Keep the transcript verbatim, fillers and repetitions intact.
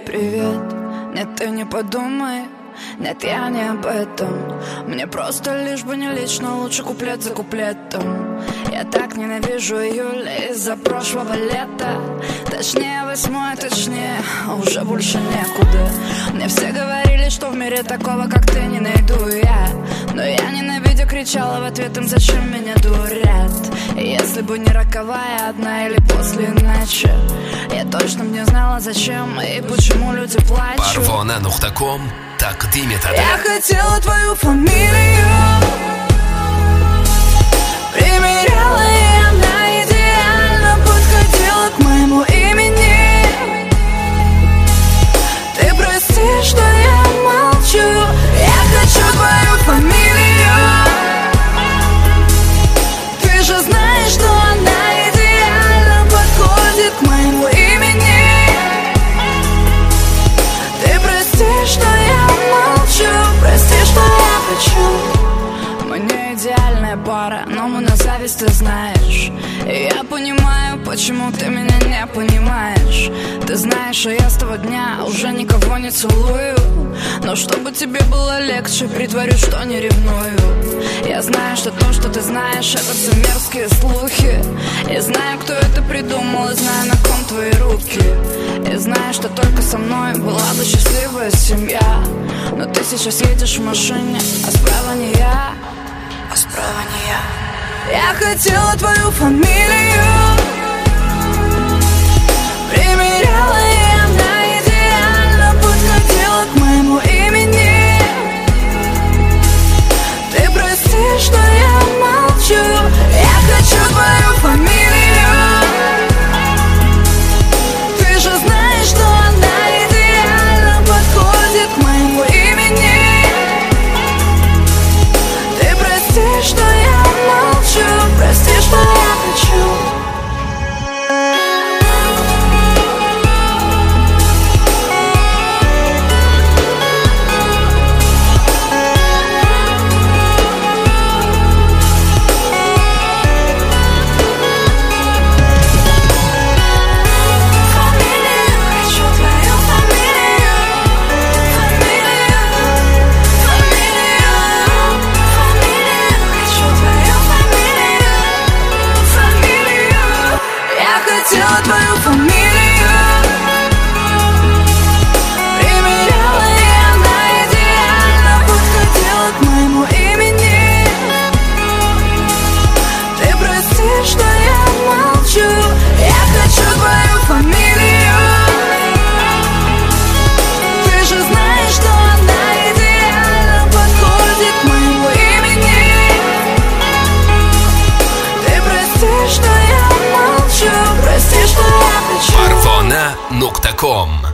привет. Нет, ты не подумай. Нет, я не об этом. Мне просто лишь бы не лично, лучше куплет за куплетом. Я так ненавижу июль из-за прошлого лета. Точнее восьмое, точнее, уже больше некуда. Мне все говорили, что в мире такого, как ты, не найду я. Но я ненавидя кричала в ответ им, зачем меня дурят. И если бы не роковая одна или после иначе, я точно бы не знала, зачем и почему люди плачут. Парвона нуқта ком тақдим етadi. Я хотела твою фамилию, примеряла, и она идеально подходила к моему имени. Ты прости, что я молчу. Я хочу твою фамилию. Ты же знаешь, что она идеально подходит к моему имени. Ты прости, что я молчу. Прости, что я хочу. Мы не идеальная пара, но мы на зависть, ты знаешь. И я понимаю, почему ты меня не понимаешь. Ты знаешь, что я с того дня уже никого не целую. Но чтобы тебе было легче, притворюсь, что не ревную. Я знаю, что то, что ты знаешь, это все мерзкие слухи. И знаю, кто это придумал, и знаю, на ком твои руки. И знаю, что только со мной была бы счастливая семья. Но ты сейчас едешь в машине, а справа не я. А справа не я. Я хотела твою фамилию, примеряла, и она идеально подходила к моему имени. Ты прости, что я молчу. Я хочу твою фамилию. Ты же знаешь, что она идеально подходит к моему имени. Ты прости, что я молчу. Прости, что я хочу. Хотела твою фамилию, примеряла, и она идеально подходила к моему имени. Ты прости, что я молчу. Я хочу твою фамилию. Ты же знаешь, что она идеально подходит к моему имени. Ты прости, что я молчу. Прости, что я хочу. Парвона нуқта ком